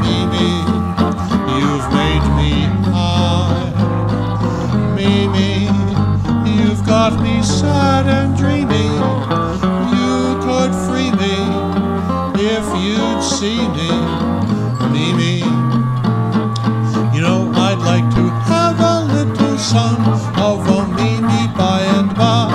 Mimi, you've made me high. Mimi, you've got me sad and dreamy. You could free me if you'd see me. Mimi, you know I'd like to have a little son of a Mimi by and by.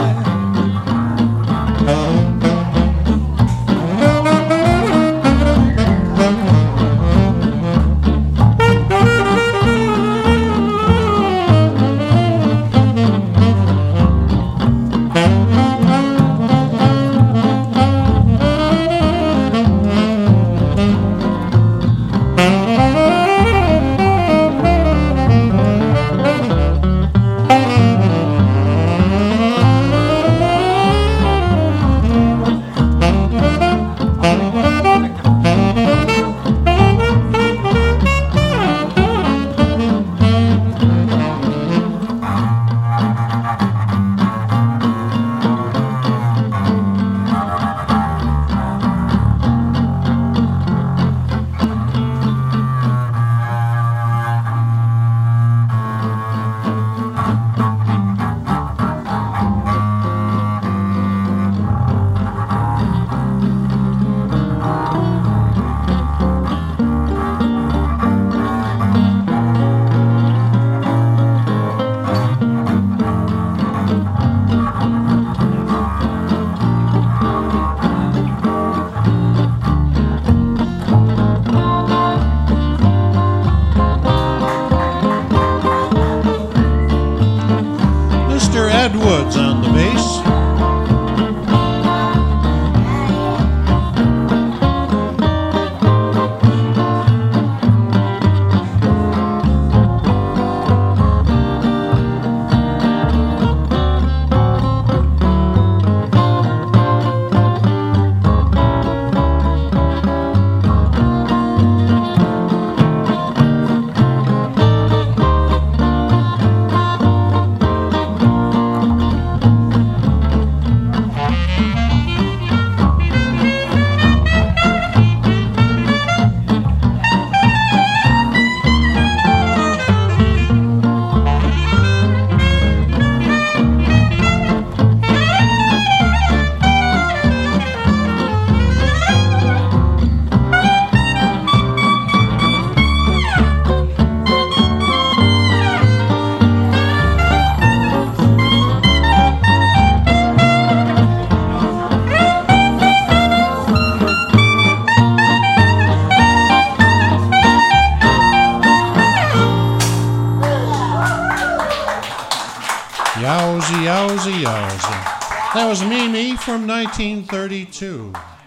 Mr. Ed Woods on the bass. Yowzy, yowzy, yowzy. That was Mimi from 1932.